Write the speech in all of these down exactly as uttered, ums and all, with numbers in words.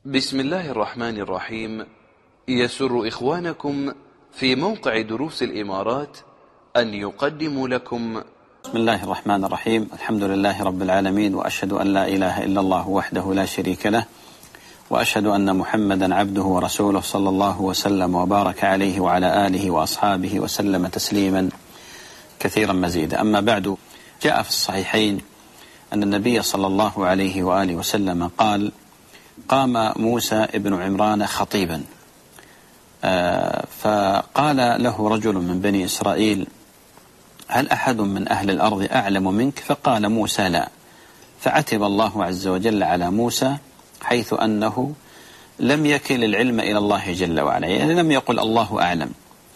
بسم الله الرحمن الرحيم. يسر إخوانكم في موقع دروس الإمارات أن يقدموا لكم بسم الله الرحمن الرحيم. الحمد لله رب العالمين، وأشهد أن لا إله إلا الله وحده لا شريك له، وأشهد أن محمدا عبده ورسوله صلى الله وسلم وبارك عليه وعلى آله وأصحابه وسلم تسليما كثيرا مزيدا. أما بعد، جاء في الصحيحين أن النبي صلى الله عليه وآله وسلم قال: قام موسى ابن عمران خطيبا، فقال له رجل من بني إسرائيل: هل أحد من أهل الأرض أعلم منك؟ فقال موسى: لا. فعتب الله عز وجل على موسى، حيث أنه لم يكل العلم إلى الله جل وعلا، يعني لم يقل الله أعلم.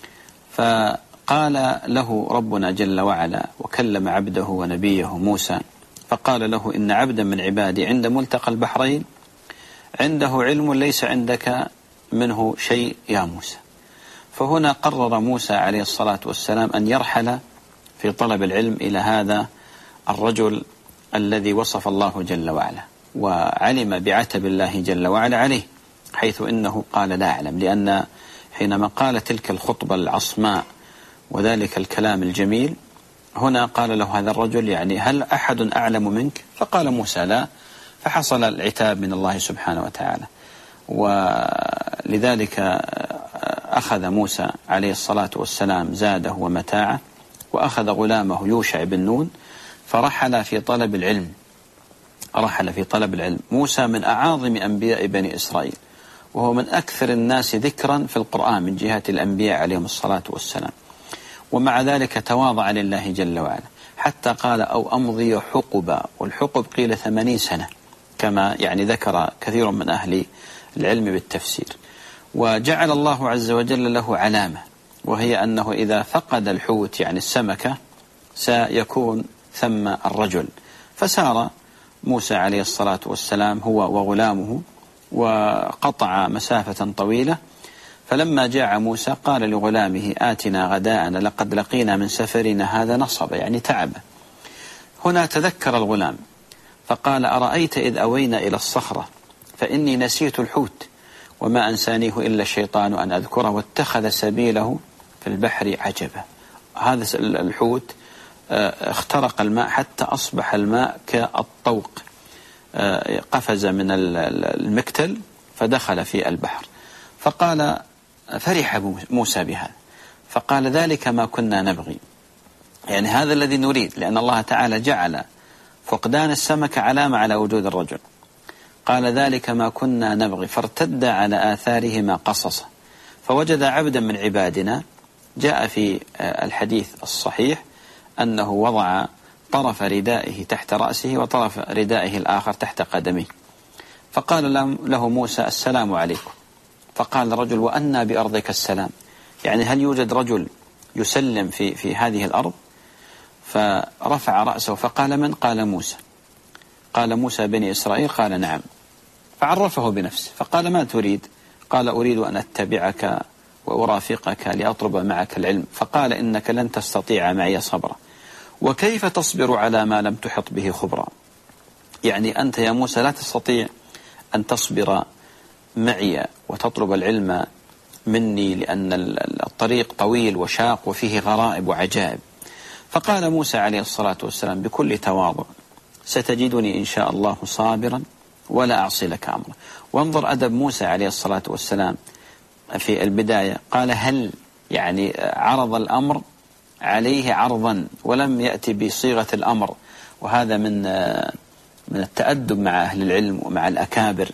فقال له ربنا جل وعلا وكلم عبده ونبيه موسى، فقال له: إن عبدا من عبادي عند ملتقى البحرين عنده علم ليس عندك منه شيء يا موسى. فهنا قرر موسى عليه الصلاة والسلام أن يرحل في طلب العلم إلى هذا الرجل الذي وصف الله جل وعلا، وعلم بعتب الله جل وعلا عليه، حيث إنه قال لا أعلم. لأن حينما قال تلك الخطبة العصماء وذلك الكلام الجميل، هنا قال له هذا الرجل: يعني هل أحد أعلم منك؟ فقال موسى: لا. فحصل العتاب من الله سبحانه وتعالى، ولذلك أخذ موسى عليه الصلاة والسلام زاده ومتاعه، وأخذ غلامه يوشع بن نون، فرحل في طلب العلم. رحل في طلب العلم. موسى من أعاظم أنبياء بني إسرائيل، وهو من أكثر الناس ذكرا في القرآن من جهة الأنبياء عليهم الصلاة والسلام، ومع ذلك تواضع لله جل وعلا، حتى قال: أو أمضي حقبا، والحقب قيل ثمانين سنة، كما يعني ذكر كثير من أهل العلم بالتفسير. وجعل الله عز وجل له علامة، وهي أنه إذا فقد الحوت يعني السمكة سيكون ثم الرجل. فسار موسى عليه الصلاة والسلام هو وغلامه، وقطع مسافة طويلة. فلما جاء موسى قال لغلامه: آتنا غداءنا لقد لقينا من سفرنا هذا نصب، يعني تعب. هنا تذكر الغلام فقال: أرأيت إذ أوينا إلى الصخرة فإني نسيت الحوت وما أنسانيه إلا الشيطان أن أذكره واتخذ سبيله في البحر عجبا. هذا الحوت اخترق الماء حتى أصبح الماء كالطوق، قفز من المكتل فدخل في البحر. فقال فرح موسى بهذا، فقال: ذلك ما كنا نبغي، يعني هذا الذي نريد، لأن الله تعالى جعل فقدان السمكة علامة على وجود الرجل. قال: ذلك ما كنا نبغي، فارتد على آثارهما قصصا فوجد عبدا من عبادنا. جاء في الحديث الصحيح أنه وضع طرف ردائه تحت رأسه وطرف ردائه الآخر تحت قدمه، فقال له موسى: السلام عليكم. فقال الرجل: وأنى بأرضك السلام، يعني هل يوجد رجل يسلم في, في هذه الأرض؟ فرفع رأسه فقال: من؟ قال: موسى. قال: موسى بني إسرائيل؟ قال: نعم. فعرفه بنفسه فقال: ما تريد؟ قال: أريد أن أتبعك وأرافقك لأطلب معك العلم. فقال: إنك لن تستطيع معي صبرا، وكيف تصبر على ما لم تحط به خبرا؟ يعني أنت يا موسى لا تستطيع أن تصبر معي وتطلب العلم مني، لأن الطريق طويل وشاق وفيه غرائب وعجائب. فقال موسى عليه الصلاة والسلام بكل تواضع: ستجدني إن شاء الله صابرا ولا أعصي لك أمرا. وانظر أدب موسى عليه الصلاة والسلام في البداية، قال هل، يعني عرض الأمر عليه عرضا ولم يأتي بصيغة الأمر، وهذا من من التأدب مع أهل العلم ومع الأكابر.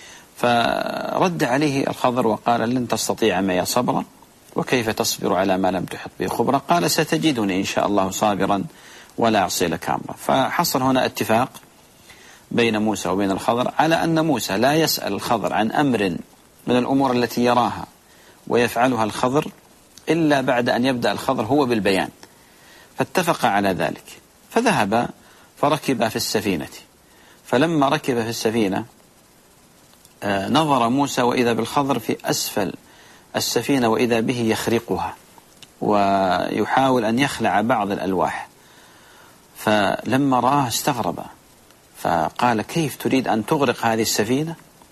فرد عليه الخضر وقال: لن تستطيع معي صبرا، وكيف تصبر على ما لم تحط به خبرا؟ قال: ستجدني إن شاء الله صابرا ولا أعصي لك أمرا. فحصل هنا اتفاق بين موسى وبين الخضر على أن موسى لا يسأل الخضر عن أمر من الأمور التي يراها ويفعلها الخضر إلا بعد أن يبدأ الخضر هو بالبيان. فاتفق على ذلك، فذهب فركب في السفينة. فلما ركب في السفينة نظر موسى وإذا بالخضر في أسفل السفينة، وإذا به يخرقها ويحاول أن يخلع بعض الألواح. فلما رآه استغرب، فقال: كيف تريد أن تغرق هذه السفينة؟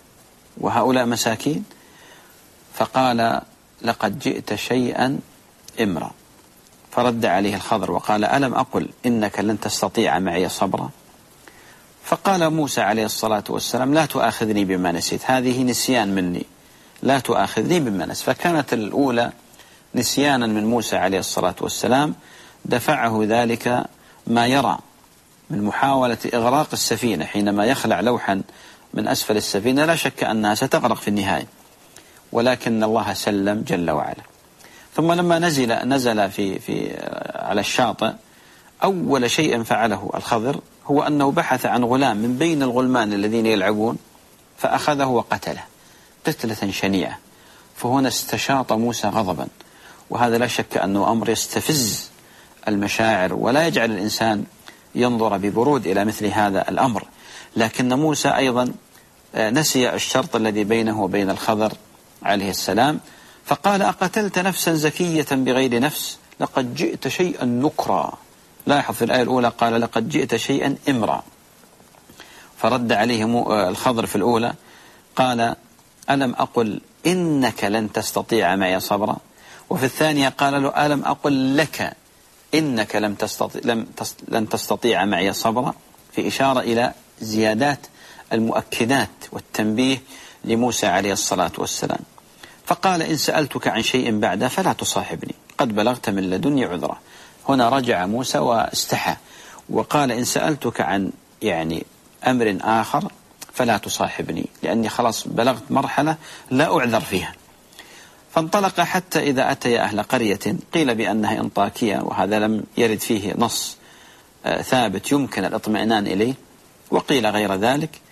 وهؤلاء مساكين؟ فقال لقد جئت شيئا إمرا. فرد عليه الخضر وقال ألم أقل إنك لن تستطيع معي صبرا؟ فقال موسى عليه الصلاة والسلام لا تؤاخذني بما نسيت، هذه نسيان مني، لا تؤاخذني بما نسيت. فكانت الأولى نسيانا من موسى عليه الصلاة والسلام دفعه ذلك ما يرى من محاولة إغراق السفينة، حينما يخلع لوحا من أسفل السفينة لا شك أنها ستغرق في النهاية، ولكن الله سلم جل وعلا. ثم لما نزل نزل في في على الشاطئ أول شيء فعله الخضر هو أنه بحث عن غلام من بين الغلمان الذين يلعبون فأخذه وقتله قتلة شنيعة. فهنا استشاط موسى غضبا، وهذا لا شك أنه أمر يستفز المشاعر ولا يجعل الإنسان ينظر ببرود إلى مثل هذا الأمر. لكن موسى أيضا نسي الشرط الذي بينه وبين الخضر عليه السلام، فقال أقتلت نفسا زكية بغير نفس لقد جئت شيئا نكرا. لاحظ في الآية الأولى قال لقد جئت شيئا إمرا، فرد عليه الخضر في الأولى قال ألم أقل إنك لن تستطيع معي صبرا، وفي الثانية قال له ألم أقل لك إنك لم تستطيع لم لن تستطيع معي صبرا، في إشارة إلى زيادات المؤكدات والتنبيه لموسى عليه الصلاة والسلام. فقال إن سألتك عن شيء بعده فلا تصاحبني قد بلغت من لدني عذرا. هنا رجع موسى واستحى وقال إن سألتك عن يعني أمر آخر فلا تصاحبني، لأني خلاص بلغت مرحلة لا أعذر فيها. فانطلق حتى إذا أتي أهل قرية قيل بأنها أنطاكية، وهذا لم يرد فيه نص ثابت يمكن الاطمئنان إليه، وقيل غير ذلك.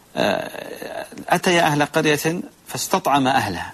أتي أهل قرية فاستطعم أهلها،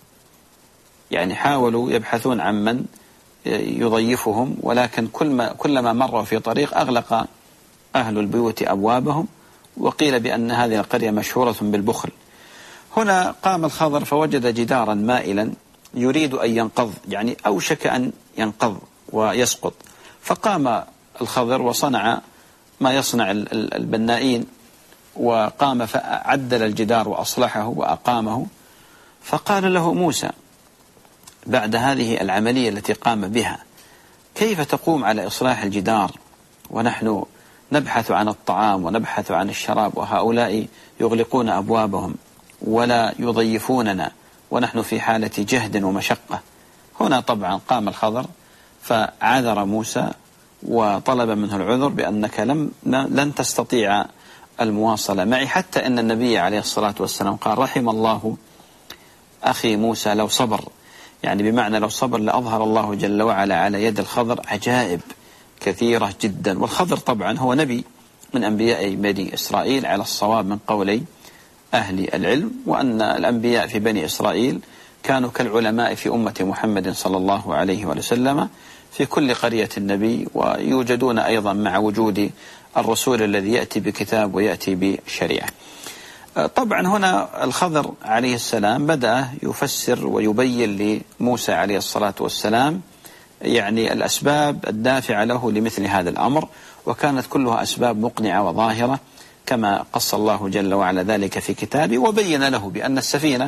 يعني حاولوا يبحثون عن من يضيفهم، ولكن كل ما كلما مروا في طريق أغلق أهل البيوت أبوابهم، وقيل بأن هذه القرية مشهورة بالبخل. هنا قام الخضر فوجد جدارا مائلا يريد أن ينقض، يعني أوشك أن ينقض ويسقط. فقام الخضر وصنع ما يصنع البنائين، وقام فعدل الجدار وأصلحه وأقامه. فقال له موسى بعد هذه العملية التي قام بها كيف تقوم على إصلاح الجدار ونحن نبحث عن الطعام ونبحث عن الشراب، وهؤلاء يغلقون أبوابهم ولا يضيفوننا ونحن في حالة جهد ومشقة. هنا طبعا قام الخضر فعذر موسى وطلب منه العذر بأنك لم لن تستطيع المواصلة معي، حتى أن النبي عليه الصلاة والسلام قال رحم الله أخي موسى لو صبر، يعني بمعنى لو صبر لأظهر الله جل وعلا على يد الخضر عجائب كثيرة جدا. والخضر طبعا هو نبي من أنبياء بني إسرائيل على الصواب من قولي أهل العلم، وأن الأنبياء في بني إسرائيل كانوا كالعلماء في أمة محمد صلى الله عليه وسلم، في كل قرية النبي، ويوجدون أيضا مع وجود الرسول الذي يأتي بكتاب ويأتي بشريعة. طبعا هنا الخضر عليه السلام بدأ يفسر ويبين لموسى عليه الصلاة والسلام يعني الأسباب الدافعة له لمثل هذا الأمر، وكانت كلها أسباب مقنعة وظاهرة كما قص الله جل وعلا ذلك في كتابه، وبين له بأن السفينة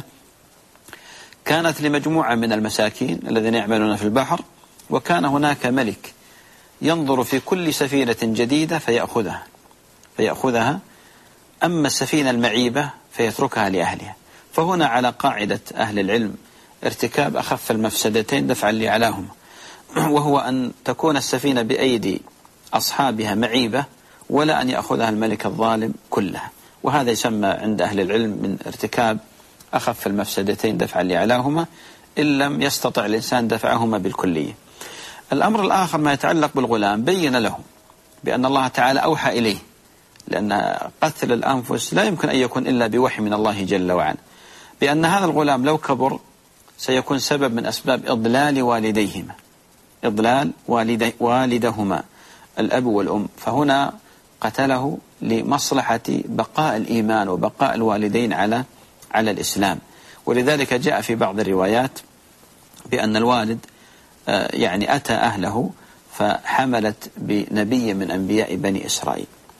كانت لمجموعة من المساكين الذين يعملون في البحر، وكان هناك ملك ينظر في كل سفينة جديدة فيأخذها فيأخذها أما السفينة المعيبة فيتركها لأهلها. فهنا على قاعدة أهل العلم ارتكاب أخف المفسدتين دفعا لأعلاهما، وهو أن تكون السفينة بأيدي أصحابها معيبة ولا أن يأخذها الملك الظالم كلها، وهذا يسمى عند أهل العلم من ارتكاب أخف المفسدتين دفعا لأعلاهما إن لم يستطع الإنسان دفعهما بالكلية. الأمر الآخر ما يتعلق بالغلام، بين له بأن الله تعالى أوحى إليه، لأن قتل الأنفس لا يمكن أن يكون إلا بوحي من الله جل وعلا، بأن هذا الغلام لو كبر سيكون سبب من أسباب إضلال والديهما إضلال والدي والدهما الأب والأم، فهنا قتله لمصلحة بقاء الإيمان وبقاء الوالدين على على الإسلام. ولذلك جاء في بعض الروايات بأن الوالد يعني أتى أهله فحملت بنبي من أنبياء بني إسرائيل،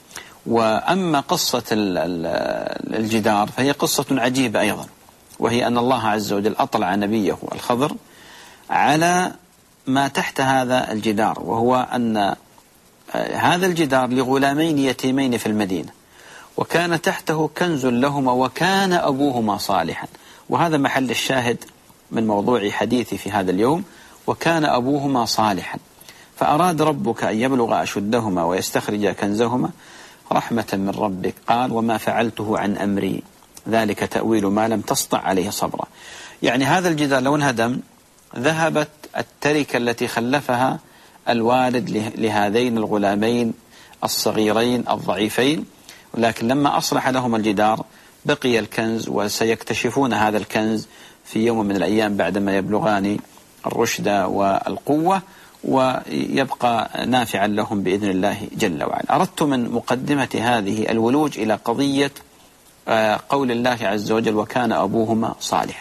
وأما قصة الجدار فهي قصة عجيبة أيضا، وهي أن الله عز وجل أطلع نبيه الخضر على ما تحت هذا الجدار، وهو أن هذا الجدار لغلامين يتيمين في المدينة، وكان تحته كنز لهما وكان أبوهما صالحا. وهذا محل الشاهد من موضوع حديثي في هذا اليوم، وكان أبوهما صالحا. فأراد ربك أن يبلغ أشدهما ويستخرج كنزهما رحمة من ربك، قال وما فعلته عن أمري ذلك تأويل ما لم تسطع عليه صبرا. يعني هذا الجدار لو انهدم ذهبت التركة التي خلفها الوالد لهذين الغلامين الصغيرين الضعيفين، ولكن لما أصلح لهم الجدار بقي الكنز، وسيكتشفون هذا الكنز في يوم من الأيام بعدما يبلغان الرشد والقوة، ويبقى نافعا لهم بإذن الله جل وعلا. أردت من مقدمة هذه الولوج إلى قضية قول الله عز وجل وكان أبوهما صالحا،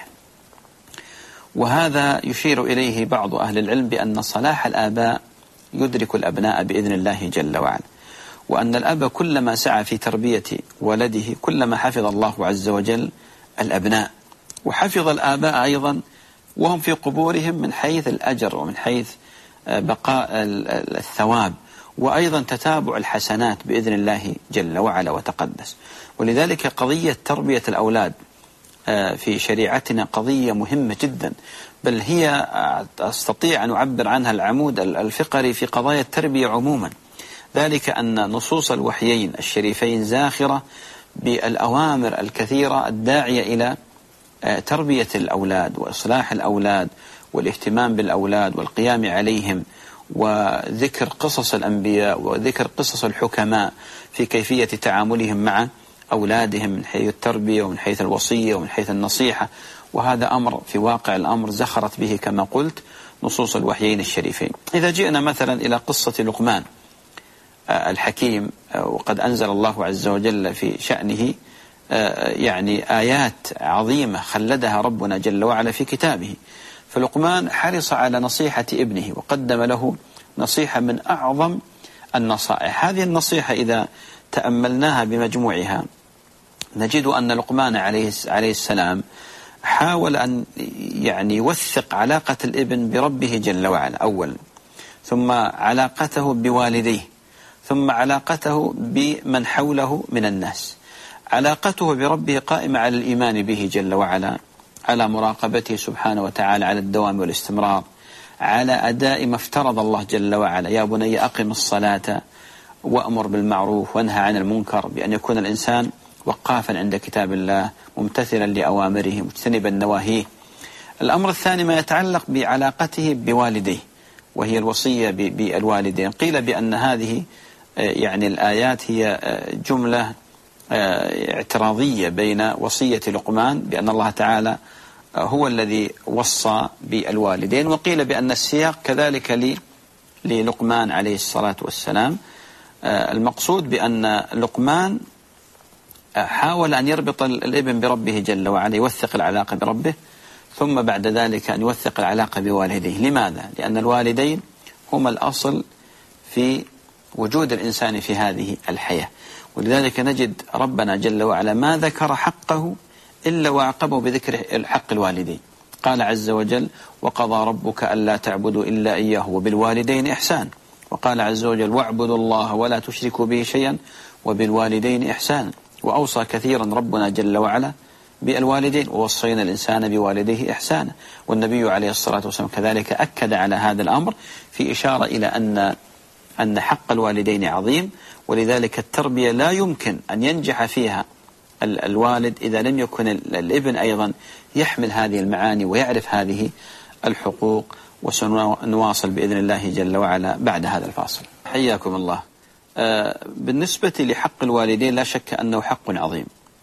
وهذا يشير إليه بعض أهل العلم بأن صلاح الآباء يدرك الأبناء بإذن الله جل وعلا، وأن الأب كلما سعى في تربية ولده كلما حفظ الله عز وجل الأبناء، وحفظ الآباء أيضا وهم في قبورهم من حيث الأجر ومن حيث بقاء الثواب، وأيضا تتابع الحسنات بإذن الله جل وعلا وتقدس. ولذلك قضية تربية الأولاد في شريعتنا قضية مهمة جدا، بل هي أستطيع أن أعبر عنها العمود الفقري في قضايا التربية عموما، ذلك أن نصوص الوحيين الشريفين زاخرة بالأوامر الكثيرة الداعية إلى تربية الأولاد وإصلاح الأولاد والاهتمام بالأولاد والقيام عليهم، وذكر قصص الأنبياء وذكر قصص الحكماء في كيفية تعاملهم مع أولادهم من حيث التربية ومن حيث الوصية ومن حيث النصيحة. وهذا أمر في واقع الأمر زخرت به كما قلت نصوص الوحيين الشريفين. إذا جئنا مثلا إلى قصة لقمان الحكيم، وقد أنزل الله عز وجل في شأنه يعني آيات عظيمة خلدها ربنا جل وعلا في كتابه. فلقمان حرص على نصيحة ابنه وقدم له نصيحة من أعظم النصائح. هذه النصيحة إذا تأملناها بمجموعها نجد أن لقمان عليه عليه السلام حاول أن يعني يوثق علاقة الابن بربه جل وعلا أولا، ثم علاقته بوالديه، ثم علاقته بمن حوله من الناس. علاقته بربه قائمة على الإيمان به جل وعلا، على مراقبته سبحانه وتعالى، على الدوام والاستمرار، على أداء ما افترض الله جل وعلا: يا بني أقم الصلاة وأمر بالمعروف وانهى عن المنكر، بأن يكون الإنسان وقافا عند كتاب الله ممتثلا لأوامره مجتنبا نواهيه. الأمر الثاني ما يتعلق بعلاقته بوالديه، وهي الوصية بالوالدين. قيل بأن هذه يعني الآيات هي جملة اعتراضية بين وصية لقمان بأن الله تعالى هو الذي وصى بالوالدين، وقيل بأن السياق كذلك للقمان عليه الصلاة والسلام. المقصود بأن لقمان حاول أن يربط الابن بربه جل وعلا، يوثق العلاقة بربه، ثم بعد ذلك أن يوثق العلاقة بوالديه. لماذا؟ لأن الوالدين هما الأصل في وجود الإنسان في هذه الحياة، ولذلك نجد ربنا جل وعلا ما ذكر حقه إلا وعقبه بذكر حق الوالدين. قال عز وجل: وقضى ربك ألا تعبدوا إلا إياه وبالوالدين إحسان. وقال عز وجل: واعبدوا الله ولا تشركوا به شيئا وبالوالدين إحسانا. وأوصى كثيرا ربنا جل وعلا بالوالدين: ووصينا الإنسان بوالديه إحسانا. والنبي عليه الصلاة والسلام كذلك أكد على هذا الأمر في إشارة إلى أن أن حق الوالدين عظيم، ولذلك التربية لا يمكن أن ينجح فيها الوالد إذا لم يكن الابن أيضا يحمل هذه المعاني ويعرف هذه الحقوق. وسنواصل بإذن الله جل وعلا بعد هذا الفاصل. حياكم الله. بالنسبة لحق الوالدين لا شك أنه حق عظيم،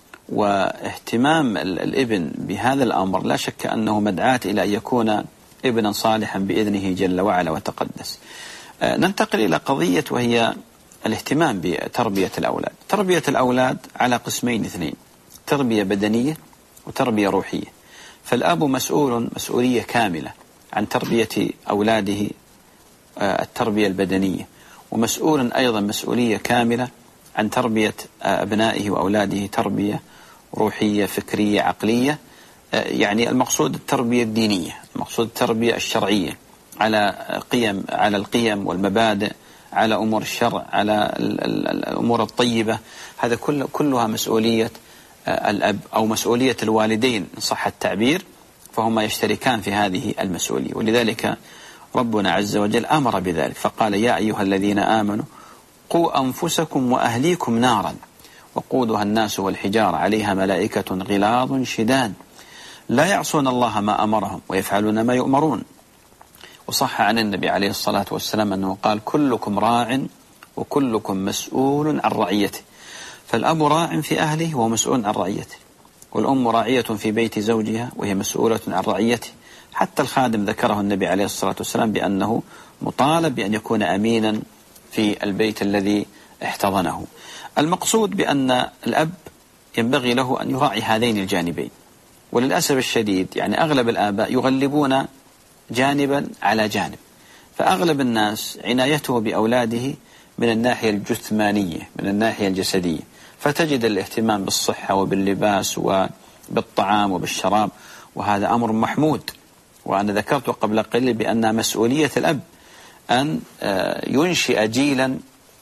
واهتمام الابن بهذا الأمر لا شك أنه مدعاة إلى أن يكون ابنا صالحا بإذنه جل وعلا وتقدس. ننتقل إلى قضية وهي الاهتمام بتربية الأولاد. تربية الأولاد على قسمين اثنين: تربية بدنية وتربية روحية. فالأب مسؤول مسؤولية كاملة عن تربية أولاده التربية البدنية، ومسؤول أيضا مسؤولية كاملة عن تربية أبنائه وأولاده تربية روحية فكرية عقلية. يعني المقصود التربية الدينية، المقصود التربية الشرعية على قيم، على القيم والمبادئ، على أمور الشرع، على الأمور الطيبة. هذا كل كلها مسؤولية الأب أو مسؤولية الوالدين إن صح التعبير، فهما يشتركان في هذه المسؤولية. ولذلك ربنا عز وجل أمر بذلك فقال: يا أيها الذين آمنوا قوا أنفسكم وأهليكم نارا وقودها الناس والحجارة عليها ملائكة غلاظ شداد لا يعصون الله ما أمرهم ويفعلون ما يؤمرون. وصح عن النبي عليه الصلاة والسلام أنه قال: كلكم راع وكلكم مسؤول عن رعيته. فالأب راع في أهله ومسؤول عن رعيته، والأم راعية في بيت زوجها وهي مسؤولة عن رعيته. حتى الخادم ذكره النبي عليه الصلاة والسلام بأنه مطالب بأن يكون أمينا في البيت الذي احتضنه. المقصود بأن الأب ينبغي له أن يراعي هذين الجانبين، وللأسف الشديد يعني أغلب الآباء يغلبون جانبا على جانب، فأغلب الناس عنايته بأولاده من الناحية الجثمانية، من الناحية الجسدية، فتجد الاهتمام بالصحة وباللباس وبالطعام وبالشراب، وهذا أمر محمود. وأنا ذكرت قبل قليل بأن مسؤولية الأب أن ينشئ جيلا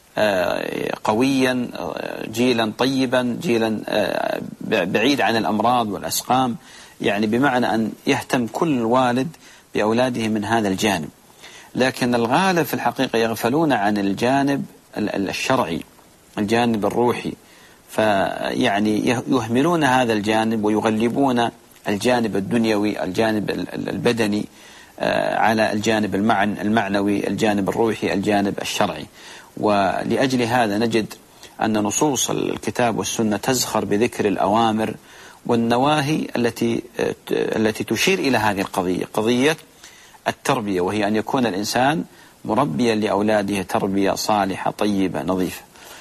قويا، جيلا طيبا، جيلا بعيد عن الأمراض والأسقام، يعني بمعنى أن يهتم كل والد بأولاده من هذا الجانب. لكن الغالب في الحقيقة يغفلون عن الجانب الشرعي، الجانب الروحي، فيعني يهملون هذا الجانب ويغلبون الجانب الدنيوي، الجانب البدني على الجانب المعنوي، الجانب الروحي، الجانب الشرعي. ولأجل هذا نجد أن نصوص الكتاب والسنة تزخر بذكر الأوامر والنواهي التي التي تشير إلى هذه القضية، قضية التربية، وهي أن يكون الإنسان مربيا لأولاده تربية صالحة طيبة نظيفة.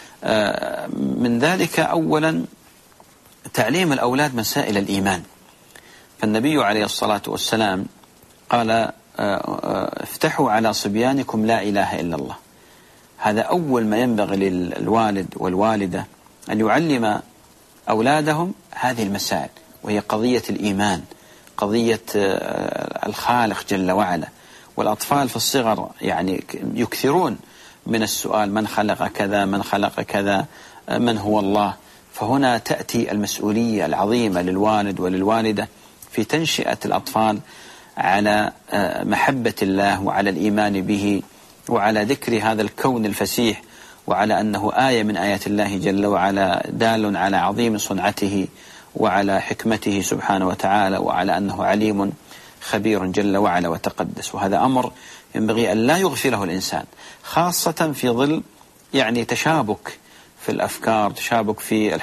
من ذلك أولا تعليم الأولاد مسائل الإيمان. فالنبي عليه الصلاة والسلام قال: افتحوا على صبيانكم لا إله إلا الله. هذا أول ما ينبغي للوالد والوالدة أن يعلم أولادهم هذه المسائل، وهي قضية الإيمان، قضية الخالق جل وعلا. والأطفال في الصغر يعني يكثرون من السؤال: من خلق كذا، من خلق كذا، من هو الله. فهنا تأتي المسؤولية العظيمة للوالد وللوالدة في تنشئة الأطفال على محبة الله وعلى الإيمان به وعلى ذكر هذا الكون الفسيح، وعلى أنه آية من آيات الله جل وعلا، دال على عظيم صنعته وعلى حكمته سبحانه وتعالى، وعلى أنه عليم خبير جل وعلا وتقدس. وهذا أمر ينبغي أن لا يغفله الإنسان، خاصة في ظل يعني تشابك في الأفكار، تشابك في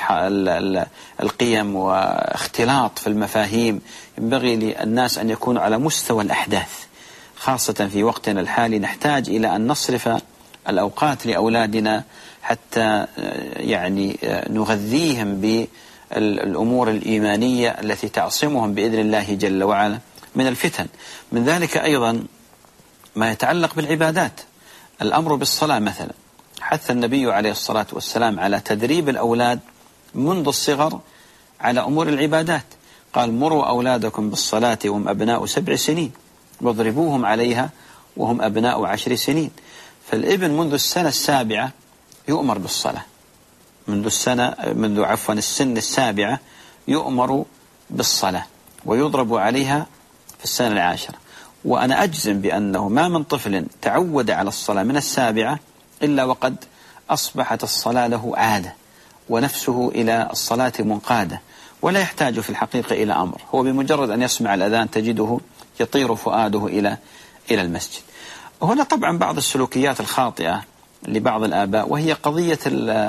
القيم واختلاط في المفاهيم. ينبغي للناس أن يكونوا على مستوى الأحداث، خاصة في وقتنا الحالي نحتاج إلى أن نصرف الأوقات لأولادنا حتى يعني نغذيهم بالأمور الإيمانية التي تعصمهم بإذن الله جل وعلا من الفتن. من ذلك أيضا ما يتعلق بالعبادات، الأمر بالصلاة مثلا. حث النبي عليه الصلاة والسلام على تدريب الأولاد منذ الصغر على أمور العبادات. قال: مروا أولادكم بالصلاة وهم أبناء سبع سنين واضربوهم عليها وهم أبناء عشر سنين. فالابن منذ السنة السابعة يؤمر بالصلاة، منذ السنة منذ عفوا السن السابعة يؤمر بالصلاة ويضرب عليها في السنة العاشرة. وأنا أجزم بأنه ما من طفل تعود على الصلاة من السابعة إلا وقد أصبحت الصلاة له عادة ونفسه إلى الصلاة منقادة، ولا يحتاج في الحقيقة إلى أمر. هو بمجرد أن يسمع الأذان تجده يطير فؤاده إلى إلى المسجد. هنا طبعا بعض السلوكيات الخاطئة لبعض الآباء، وهي قضية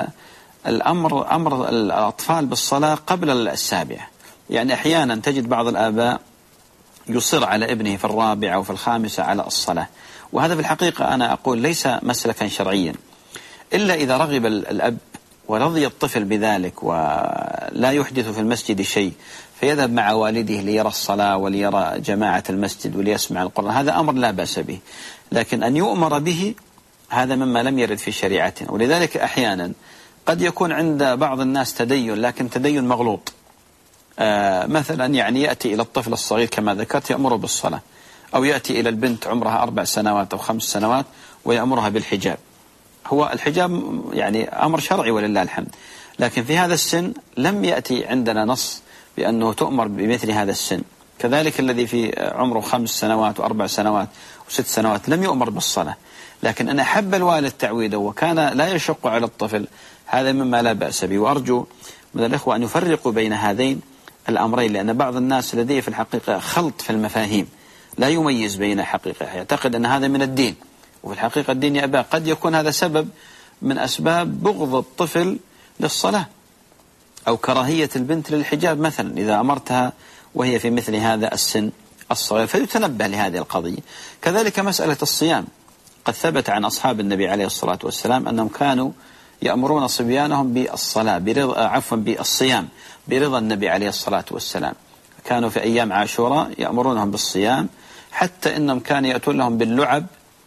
الأمر أمر الأطفال بالصلاة قبل السابعة. يعني أحيانا تجد بعض الآباء يصر على ابنه في الرابعة وفي الخامسة على الصلاة، وهذا في الحقيقة أنا أقول ليس مسلكا شرعيا، إلا إذا رغب الأب ورضي الطفل بذلك ولا يحدث في المسجد شيء، فيذهب مع والده ليرى الصلاة وليرى جماعة المسجد وليسمع القرآن، هذا أمر لا بأس به. لكن أن يؤمر به هذا مما لم يرد في شريعتنا. ولذلك أحيانا قد يكون عند بعض الناس تدين لكن تدين مغلوط. آه مثلا يعني يأتي إلى الطفل الصغير كما ذكرت يأمره بالصلاة، أو يأتي إلى البنت عمرها أربع سنوات أو خمس سنوات ويأمرها بالحجاب. هو الحجاب يعني أمر شرعي ولله الحمد، لكن في هذا السن لم يأتي عندنا نص بأنه تؤمر بمثل هذا السن. كذلك الذي في عمره خمس سنوات وأربع سنوات وست سنوات لم يؤمر بالصلاة، لكن أنا أحب الوالد تعويده وكان لا يشق على الطفل، هذا مما لا بأس به. وأرجو من الإخوة أن يفرقوا بين هذين الأمرين، لأن بعض الناس لديه في الحقيقة خلط في المفاهيم، لا يميز بين حقيقة، يعتقد أن هذا من الدين وفي الحقيقة الدين يأباه. قد يكون هذا سبب من أسباب بغض الطفل للصلاة أو كراهية البنت للحجاب مثلا إذا أمرتها وهي في مثل هذا السن الصغير، فيتنبه لهذه القضية. كذلك مسألة الصيام، قد ثبت عن أصحاب النبي عليه الصلاة والسلام أنهم كانوا يأمرون صبيانهم بالصلاة برضا عفوا بالصيام برضا النبي عليه الصلاة والسلام. كانوا في أيام عاشوراء يأمرونهم بالصيام، حتى إنهم كانوا يأتون لهم باللعب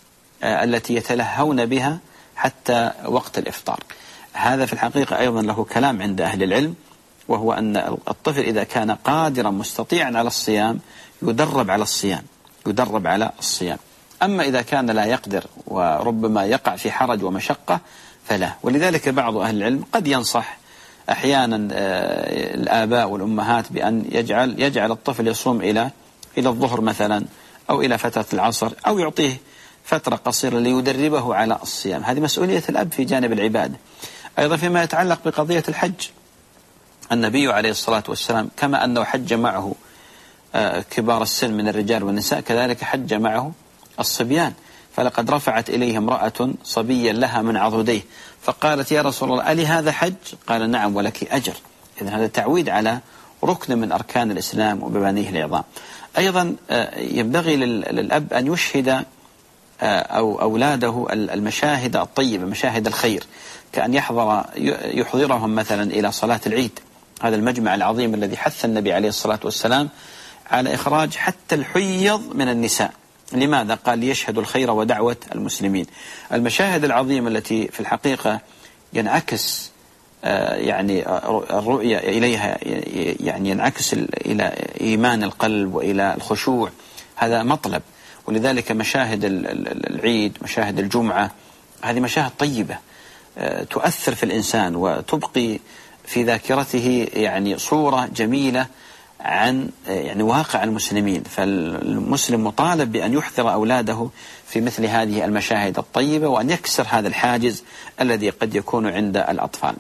التي يتلهون بها حتى وقت الإفطار. هذا في الحقيقة أيضا له كلام عند أهل العلم، وهو أن الطفل إذا كان قادرا مستطيعا على الصيام يدرب على الصيام يدرب على الصيام أما إذا كان لا يقدر وربما يقع في حرج ومشقة فلا. ولذلك بعض أهل العلم قد ينصح أحيانا الآباء والأمهات بأن يجعل يجعل الطفل يصوم إلى إلى الظهر مثلا أو إلى فترة العصر، أو يعطيه فترة قصيرة ليدربه على الصيام. هذه مسؤولية الأب في جانب العبادة. أيضا فيما يتعلق بقضية الحج، النبي عليه الصلاة والسلام كما أنه حج معه كبار السن من الرجال والنساء، كذلك حج معه الصبيان. فلقد رفعت إليه امرأة صبيا لها من عضديه فقالت يا رسول الله ألي هذا حج؟ قال نعم ولك أجر. إذن هذا تعويد على ركن من أركان الإسلام ومبانيه العظام. أيضا ينبغي للأب أن يشهد أو أولاده المشاهد الطيبة، مشاهد الخير، كأن يحضر يحضرهم مثلا إلى صلاة العيد، هذا المجمع العظيم الذي حث النبي عليه الصلاة والسلام على إخراج حتى الحيض من النساء. لماذا؟ قال ليشهدوا الخير ودعوة المسلمين. المشاهد العظيمة التي في الحقيقة ينعكس يعني الرؤية إليها يعني ينعكس إلى إيمان القلب وإلى الخشوع، هذا مطلب. ولذلك مشاهد العيد، مشاهد الجمعة، هذه مشاهد طيبة تؤثر في الإنسان وتبقي في ذاكرته يعني صورة جميلة عن يعني واقع المسلمين. فالمسلم مطالب بأن يحضر أولاده في مثل هذه المشاهد الطيبة، وأن يكسر هذا الحاجز الذي قد يكون عند الأطفال.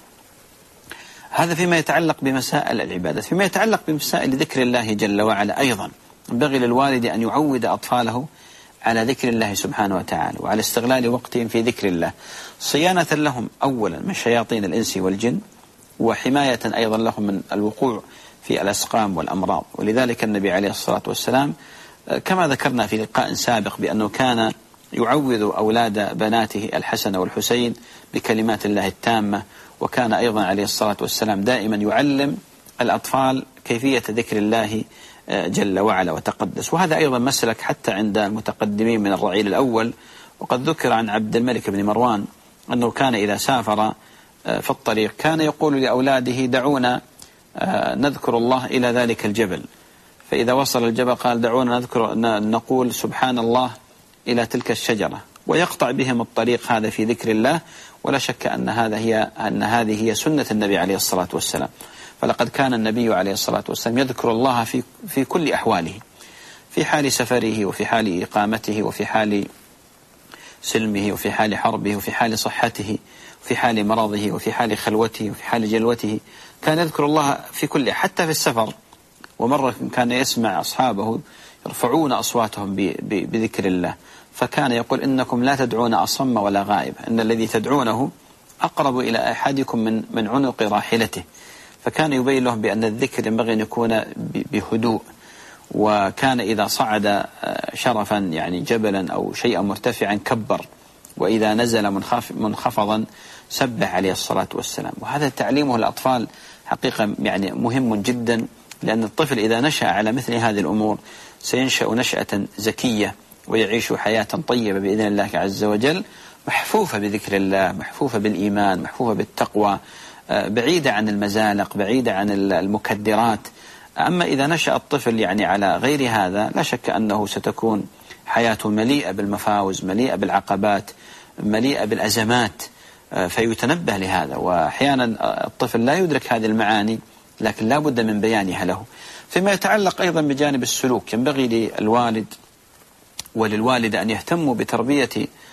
هذا فيما يتعلق بمسائل العبادة. فيما يتعلق بمسائل ذكر الله جل وعلا أيضا ينبغي للوالد أن يعود أطفاله على ذكر الله سبحانه وتعالى وعلى استغلال وقتهم في ذكر الله، صيانة لهم أولا من شياطين الإنس والجن، وحماية أيضا لهم من الوقوع في الأسقام والأمراض. ولذلك النبي عليه الصلاة والسلام كما ذكرنا في لقاء سابق بأنه كان يعوذ أولاد بناته الحسن والحسين بكلمات الله التامة، وكان أيضا عليه الصلاة والسلام دائما يعلم الأطفال كيفية ذكر الله جل وعلا وتقدس. وهذا أيضا مسلك حتى عند المتقدمين من الرعيل الأول. وقد ذكر عن عبد الملك بن مروان أنه كان إذا سافر في الطريق كان يقول لأولاده دعونا نذكر الله إلى ذلك الجبل، فإذا وصل الجبل قال دعونا نذكر نقول سبحان الله إلى تلك الشجرة، ويقطع بهم الطريق هذا في ذكر الله. ولا شك أن هذا هي أن هذه هي سنة النبي عليه الصلاة والسلام. فلقد كان النبي عليه الصلاة والسلام يذكر الله في في كل أحواله، في حال سفره وفي حال إقامته وفي حال سلمه وفي حال حربه وفي حال صحته وفي حال مرضه وفي حال خلوته وفي حال جلوته، كان يذكر الله في كل حتى في السفر. ومرة كان يسمع أصحابه يرفعون أصواتهم بذكر الله، فكان يقول إنكم لا تدعون أصم ولا غائب، إن الذي تدعونه أقرب إلى أحدكم من من عنق راحلته. فكان يبين لهم بأن الذكر ينبغي أن يكون بهدوء. وكان إذا صعد شرفا يعني جبلا أو شيئا مرتفعا كبر، وإذا نزل منخفضا سبح عليه الصلاة والسلام. وهذا تعليمه الأطفال حقيقة يعني مهم جدا، لأن الطفل إذا نشأ على مثل هذه الأمور سينشأ نشأة زكية ويعيش حياة طيبة بإذن الله عز وجل. محفوفة بذكر الله، محفوفة بالإيمان، محفوفة بالتقوى، بعيدة عن المزالق، بعيدة عن المكدرات. أما إذا نشأ الطفل يعني على غير هذا لا شك أنه ستكون حياته مليئة بالمفاوز، مليئة بالعقبات، مليئة بالأزمات، فيتنبه لهذا. وأحيانا الطفل لا يدرك هذه المعاني لكن لا بد من بيانها له. فيما يتعلق أيضا بجانب السلوك، ينبغي للوالد وللوالدة أن يهتموا بتربية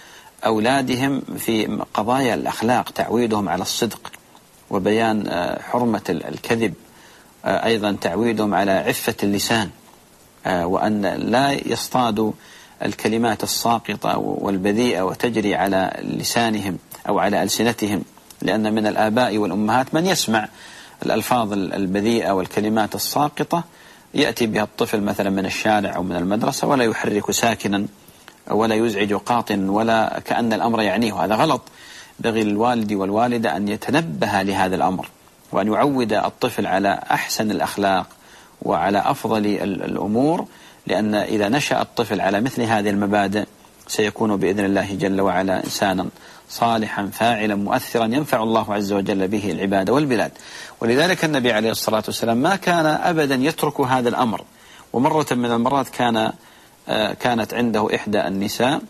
أولادهم في قضايا الأخلاق، تعويدهم على الصدق وبيان حرمة الكذب، أيضا تعويدهم على عفة اللسان، وأن لا يصطادوا الكلمات الساقطة والبذيئة وتجري على لسانهم أو على ألسنتهم، لأن من الآباء والأمهات من يسمع الألفاظ البذيئة والكلمات الساقطة يأتي بها الطفل مثلا من الشارع أو من المدرسة ولا يحرك ساكنا ولا يزعج قاطن ولا كأن الأمر يعنيه. هذا غلط. بغي الوالد والوالدة أن يتنبه لهذا الأمر، وأن يعود الطفل على أحسن الأخلاق وعلى أفضل الأمور، لأن إذا نشأ الطفل على مثل هذه المبادئ سيكون بإذن الله جل وعلا إنسانا صالحا فاعلا مؤثرا ينفع الله عز وجل به العباد والبلاد. ولذلك النبي عليه الصلاة والسلام ما كان أبدا يترك هذا الأمر. ومرة من المرات كان كانت عنده إحدى النساء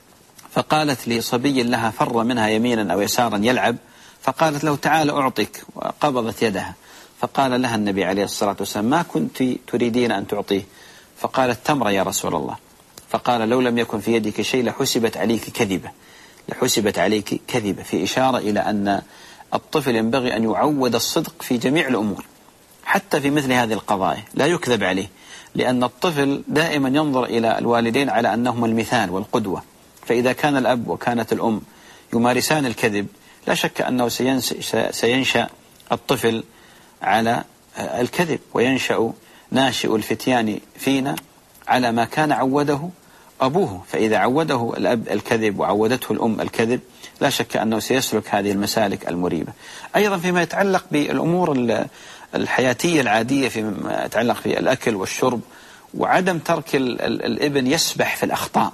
فقالت لصبي لها فر منها يمينا أو يسارا يلعب، فقالت له تعال أعطيك، وقبضت يدها. فقال لها النبي عليه الصلاة والسلام ما كنت تريدين أن تعطيه؟ فقالت تمر يا رسول الله. فقال لو لم يكن في يدك شيء لحسبت عليك كذبة، لحسبت عليك كذبة، في إشارة إلى أن الطفل ينبغي أن يعود الصدق في جميع الأمور، حتى في مثل هذه القضايا لا يكذب عليه، لأن الطفل دائما ينظر إلى الوالدين على أنهم المثال والقدوة. فإذا كان الأب وكانت الأم يمارسان الكذب لا شك أنه سينشأ الطفل على الكذب، وينشأ ناشئ الفتيان فينا على ما كان عوده أبوه. فإذا عوده الأب الكذب وعودته الأم الكذب لا شك أنه سيسلك هذه المسالك المريبة. أيضا فيما يتعلق بالأمور الحياتية العادية، فيما يتعلق في الأكل والشرب، وعدم ترك الابن يسبح في الأخطاء،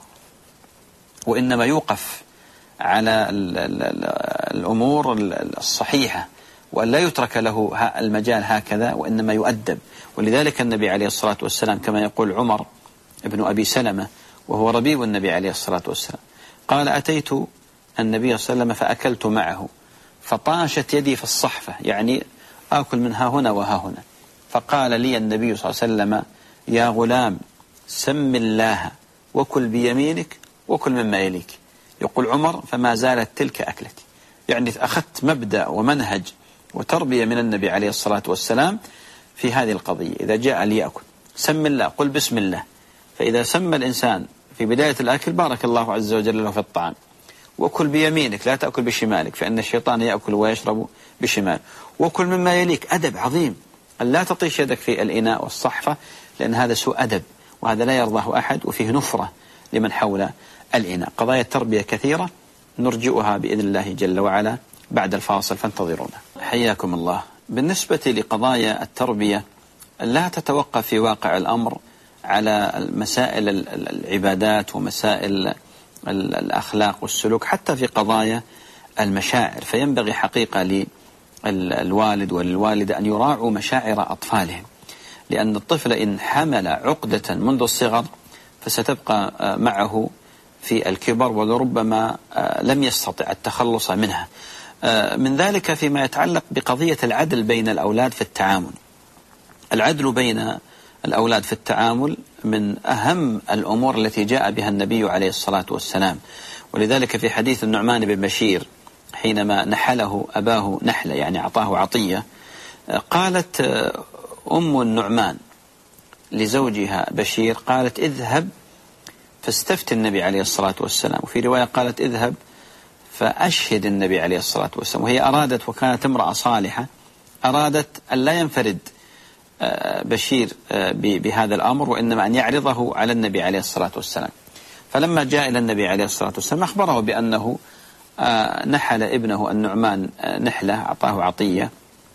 وإنما يوقف على الأمور الصحيحة، وأن لا يترك له المجال هكذا، وإنما يؤدب. ولذلك النبي عليه الصلاة والسلام كما يقول عمر ابن أبي سلمة وهو ربيب النبي عليه الصلاة والسلام قال أتيت النبي صلى الله عليه وسلم فأكلت معه فطاشت يدي في الصحفة، يعني آكل من ها هنا وها هنا. فقال لي النبي صلى الله عليه وسلم يا غلام سم الله وكل بيمينك وكل مما يليك. يقول عمر فما زالت تلك أكلتي، يعني أخذت مبدأ ومنهج وتربية من النبي عليه الصلاة والسلام في هذه القضية. إذا جاء ليأكل سم الله، قل بسم الله. فإذا سمى الإنسان في بداية الأكل بارك الله عز وجل له في الطعام. وكل بيمينك لا تأكل بشمالك فإن الشيطان يأكل ويشرب بشمال. وكل مما يليك، أدب عظيم أن لا تطيش يدك في الإناء والصحفة، لأن هذا سوء أدب وهذا لا يرضاه أحد، وفيه نفرة لمن حول الإناء. قضايا التربية كثيرة نرجئها بإذن الله جل وعلا بعد الفاصل، فانتظرونا. حياكم الله. بالنسبة لقضايا التربية لا تتوقف في واقع الأمر على مسائل العبادات ومسائل الأخلاق والسلوك، حتى في قضايا المشاعر. فينبغي حقيقة للوالد والوالدة أن يراعوا مشاعر أطفالهم، لأن الطفل إن حمل عقدة منذ الصغر فستبقى معه في الكبر، ولربما لم يستطع التخلص منها. من ذلك فيما يتعلق بقضية العدل بين الأولاد في التعامل. العدل بين الأولاد في التعامل من أهم الأمور التي جاء بها النبي عليه الصلاة والسلام. ولذلك في حديث النعمان بن بشير حينما نحله أباه نحلة، يعني أعطاه عطية، قالت أم النعمان لزوجها بشير قالت اذهب فاستفتي النبي عليه الصلاة والسلام. وفي رواية قالت اذهب فأشهد النبي عليه الصلاة والسلام. وهي أرادت، وكانت امرأة صالحة، أرادت أن لا ينفرد بشير بهذا الأمر، وإنما أن يعرضه على النبي عليه الصلاة والسلام. فلما جاء إلى النبي عليه الصلاة والسلام أخبره بأنه نحل ابنه النعمان نحلة، أعطاه عطية.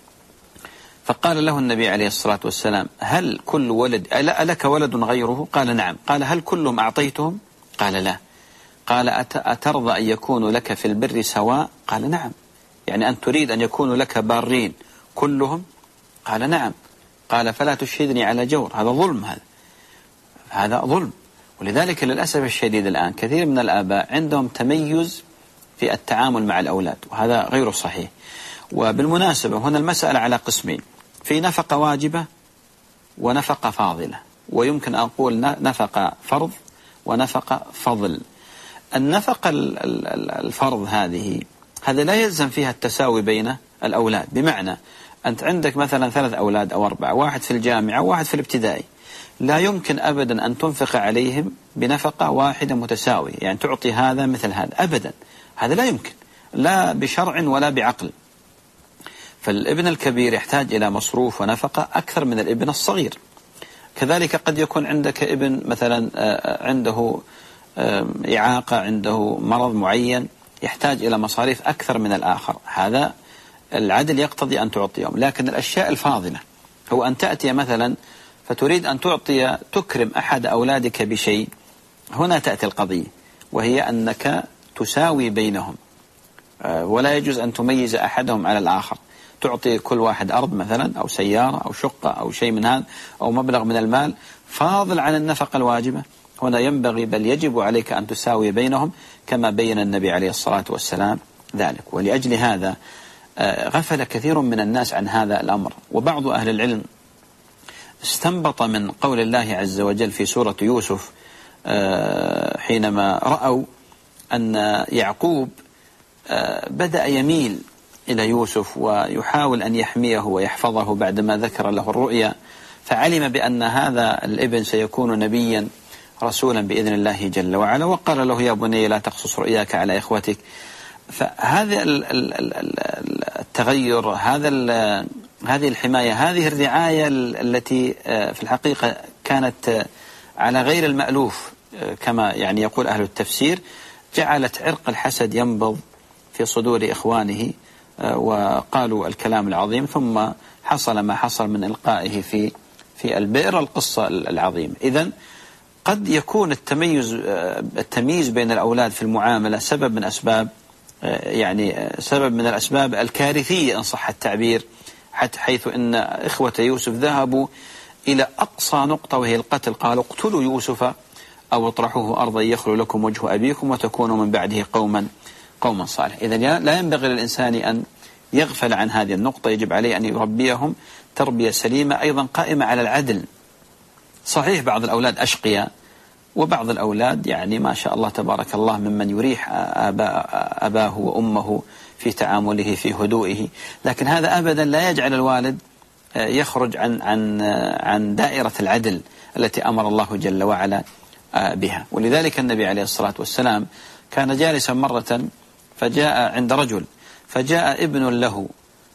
فقال له النبي عليه الصلاة والسلام هل كل ولد ألك ولد غيره؟ قال نعم. قال هل كلهم أعطيتهم؟ قال لا. قال أترضى أن يكون لك في البر سواء؟ قال نعم. يعني أن تريد أن يكونوا لك بارين كلهم؟ قال نعم. قال فلا تشهدني على جور، هذا ظلم، هذا هذا ظلم. ولذلك للأسف الشديد الآن كثير من الآباء عندهم تميز في التعامل مع الأولاد، وهذا غير صحيح. وبالمناسبة هنا المسألة على قسمين، في نفقة واجبة ونفقة فاضلة، ويمكن أن أقول نفقة فرض ونفقة فضل. النفقة الفرض هذه هذا لا يلزم فيها التساوي بين الأولاد، بمعنى أنت عندك مثلا ثلاث أولاد أو أربعة، واحد في الجامعة وواحد في الابتدائي، لا يمكن أبدا أن تنفق عليهم بنفقة واحدة متساوية، يعني تعطي هذا مثل هذا أبدا، هذا لا يمكن، لا بشرع ولا بعقل. فالابن الكبير يحتاج إلى مصروف ونفقة أكثر من الابن الصغير. كذلك قد يكون عندك ابن مثلا عنده إعاقة، عنده مرض معين، يحتاج إلى مصاريف أكثر من الآخر، هذا العدل يقتضي أن تعطيهم. لكن الأشياء الفاضلة هو أن تأتي مثلا فتريد أن تعطي تكرم أحد أولادك بشيء، هنا تأتي القضية، وهي أنك تساوي بينهم، ولا يجوز أن تميز أحدهم على الآخر، تعطي كل واحد أرض مثلا أو سيارة أو شقة أو شيء من هذا أو مبلغ من المال فاضل عن النفقة الواجبة. هنا ينبغي بل يجب عليك أن تساوي بينهم كما بين النبي عليه الصلاة والسلام ذلك. ولأجل هذا غفل كثير من الناس عن هذا الأمر. وبعض أهل العلم استنبط من قول الله عز وجل في سورة يوسف حينما رأوا أن يعقوب بدأ يميل إلى يوسف ويحاول أن يحميه ويحفظه بعدما ذكر له الرؤيا، فعلم بأن هذا الابن سيكون نبيا رسولا بإذن الله جل وعلا، وقال له يا بني لا تقصص رؤياك على إخوتك. فهذا التغير، هذا هذه الحماية، هذه الرعاية التي في الحقيقة كانت على غير المألوف كما يعني يقول أهل التفسير، جعلت عرق الحسد ينبض في صدور إخوانه وقالوا الكلام العظيم، ثم حصل ما حصل من إلقائه في في البئر، القصة العظيمة. إذن قد يكون التميز التمييز بين الأولاد في المعاملة سبب من أسباب يعني سبب من الأسباب الكارثية إن صح التعبير، حتى حيث أن إخوة يوسف ذهبوا إلى أقصى نقطة وهي القتل، قالوا اقتلوا يوسف أو اطرحوه أرضا يخلو لكم وجه أبيكم وتكونوا من بعده قوما قوما صالح. إذن لا ينبغي للإنسان أن يغفل عن هذه النقطة، يجب عليه أن يربيهم تربية سليمة أيضا قائمة على العدل. صحيح بعض الأولاد أشقياء وبعض الأولاد يعني ما شاء الله تبارك الله ممن يريح أباه وأمه في تعامله في هدوئه، لكن هذا أبدا لا يجعل الوالد يخرج عن عن عن دائرة العدل التي أمر الله جل وعلا بها. ولذلك النبي عليه الصلاة والسلام كان جالسا مرة فجاء عند رجل، فجاء ابن له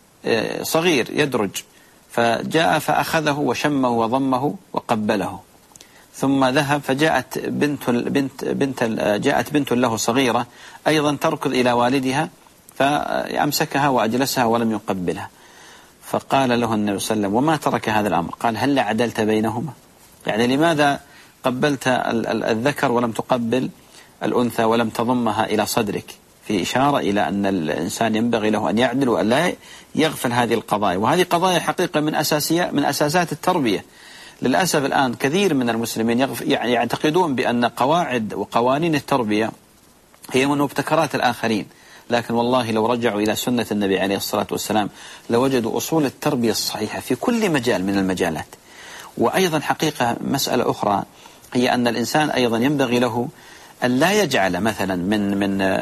صغير يدرج، فجاء فأخذه وشمه وضمه وقبله، ثم ذهب فجاءت بنت بنت بنت جاءت بنت له صغيرة أيضا تركض إلى والدها فأمسكها وأجلسها ولم يقبلها، فقال له النبي صلى الله عليه وسلم وما ترك هذا الأمر؟ قال هل عدلت بينهما؟ يعني لماذا قبلت الذكر ولم تقبل الأنثى ولم تضمها إلى صدرك؟ في إشارة إلى أن الإنسان ينبغي له أن يعدل وأن لا يغفل هذه القضايا، وهذه قضايا حقيقة من أساسية من أساسات التربية. للأسف الآن كثير من المسلمين يعني يعتقدون بأن قواعد وقوانين التربية هي من مبتكرات الآخرين، لكن والله لو رجعوا إلى سنة النبي عليه الصلاة والسلام لوجدوا أصول التربية الصحيحة في كل مجال من المجالات. وأيضا حقيقة مسألة أخرى هي أن الإنسان أيضا ينبغي له أن لا يجعل مثلا من من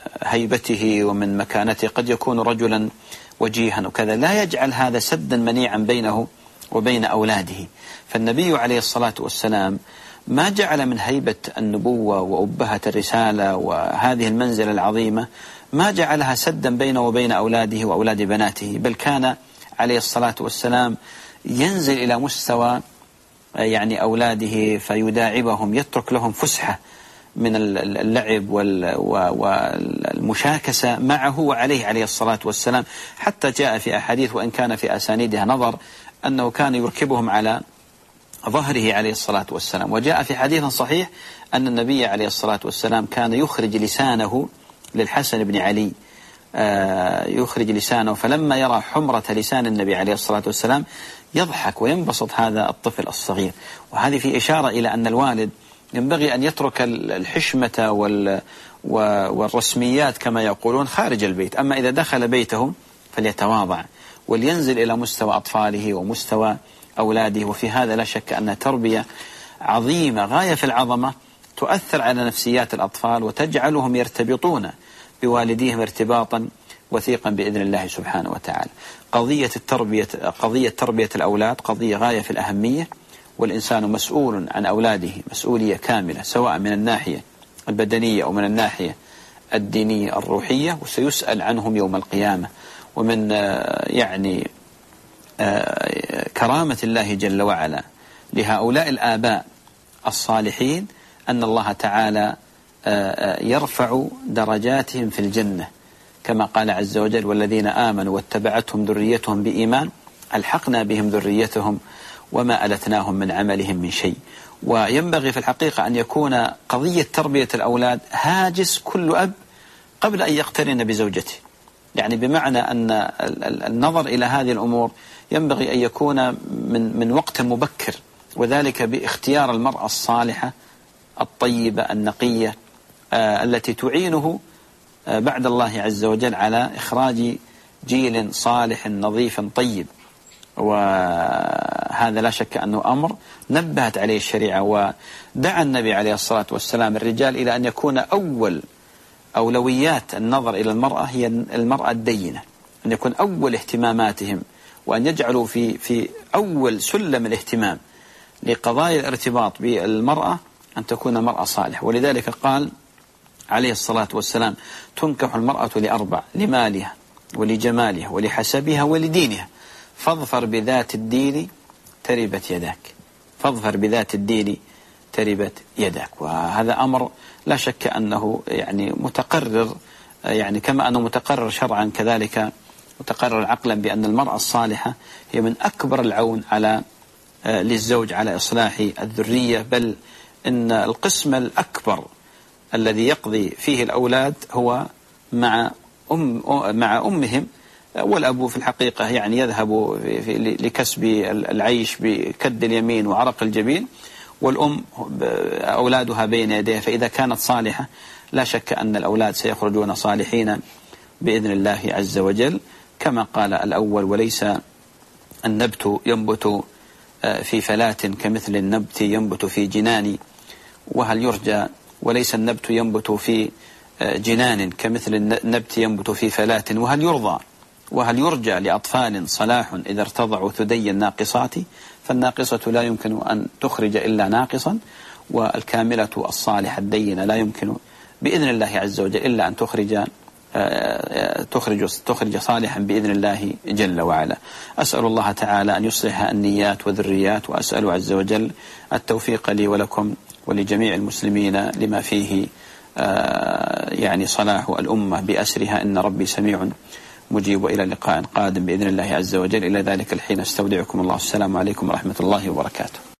هيبته ومن مكانته، قد يكون رجلا وجيها وكذا، لا يجعل هذا سدا منيعا بينه وبين أولاده. فالنبي عليه الصلاة والسلام ما جعل من هيبة النبوة وأبهة الرسالة وهذه المنزلة العظيمة ما جعلها سدا بينه وبين أولاده وأولاد بناته، بل كان عليه الصلاة والسلام ينزل إلى مستوى يعني أولاده فيداعبهم، يترك لهم فسحة من اللعب والمشاكسة معه وعليه عليه الصلاة والسلام، حتى جاء في أحاديث وإن كان في أسانيدها نظر أنه كان يركبهم على ظهره عليه الصلاة والسلام. وجاء في حديث صحيح أن النبي عليه الصلاة والسلام كان يخرج لسانه للحسن بن علي، يخرج لسانه، فلما يرى حمرة لسان النبي عليه الصلاة والسلام يضحك وينبسط هذا الطفل الصغير. وهذه في إشارة إلى أن الوالد ينبغي أن يترك الحشمة والرسميات كما يقولون خارج البيت، أما إذا دخل بيته فليتواضع ولينزل إلى مستوى أطفاله ومستوى أولاده. وفي هذا لا شك أن تربية عظيمة غاية في العظمة تؤثر على نفسيات الأطفال وتجعلهم يرتبطون بوالديهم ارتباطا وثيقا بإذن الله سبحانه وتعالى. قضية التربية قضية تربية الأولاد قضية غاية في الأهمية، والإنسان مسؤول عن أولاده مسؤولية كاملة، سواء من الناحية البدنية أو من الناحية الدينية الروحية، وسيسأل عنهم يوم القيامة. ومن يعني كرامة الله جل وعلا لهؤلاء الآباء الصالحين أن الله تعالى يرفع درجاتهم في الجنة، كما قال عز وجل: والذين آمنوا واتبعتهم ذريتهم بإيمان ألحقنا بهم ذريتهم وما ألتناهم من عملهم من شيء. وينبغي في الحقيقة أن يكون قضية تربية الأولاد هاجس كل أب قبل أن يقترن بزوجته، يعني بمعنى أن النظر إلى هذه الأمور ينبغي أن يكون من من وقت مبكر، وذلك باختيار المرأة الصالحة الطيبة النقية آه التي تعينه آه بعد الله عز وجل على إخراج جيل صالح نظيف طيب. وهذا لا شك أنه أمر نبهت عليه الشريعة، ودعا النبي عليه الصلاة والسلام الرجال إلى أن يكون أول أولويات النظر إلى المرأة هي المرأة الدينة، أن يكون أول اهتماماتهم، وأن يجعلوا في في أول سلم الاهتمام لقضايا الارتباط بالمرأة أن تكون مرأة صالحة. ولذلك قال عليه الصلاة والسلام: تنكح المرأة لأربع: لمالها ولجمالها ولحسبها ولدينها، فاظفر بذات الدين تربت يداك. فاظفر بذات الدين تربت يداك. وهذا أمر لا شك أنه يعني متقرر، يعني كما أنه متقرر شرعا كذلك متقرر عقلا، بأن المرأة الصالحة هي من أكبر العون على للزوج على إصلاح الذرية. بل إن القسم الأكبر الذي يقضي فيه الأولاد هو مع أم مع أمهم، والأب في الحقيقة يعني يذهب لكسب العيش بكد اليمين وعرق الجبين، والأم أولادها بين يديها. فإذا كانت صالحة لا شك أن الأولاد سيخرجون صالحين بإذن الله عز وجل، كما قال الأول: وليس النبت ينبت في فلاة كمثل النبت ينبت في جنان، وهل يرجى وليس النبت ينبت في جنان كمثل النبت ينبت في فلاة، وهل يرضى وهل يرجى لأطفال صلاح إذا ارتضعوا ثدي الناقصات، فالناقصة لا يمكن أن تخرج إلا ناقصا، والكاملة الصالحة الدينة لا يمكن بإذن الله عز وجل إلا أن تخرج تخرج تخرج صالحا بإذن الله جل وعلا. أسأل الله تعالى أن يصلح النيات والذريات، وأسأل عز وجل التوفيق لي ولكم ولجميع المسلمين لما فيه يعني صلاح الأمة بأسرها، إن ربي سميع مجيب. إلى لقاء قادم بإذن الله عز وجل. إلى ذلك الحين استودعكم الله. السلام عليكم ورحمة الله وبركاته.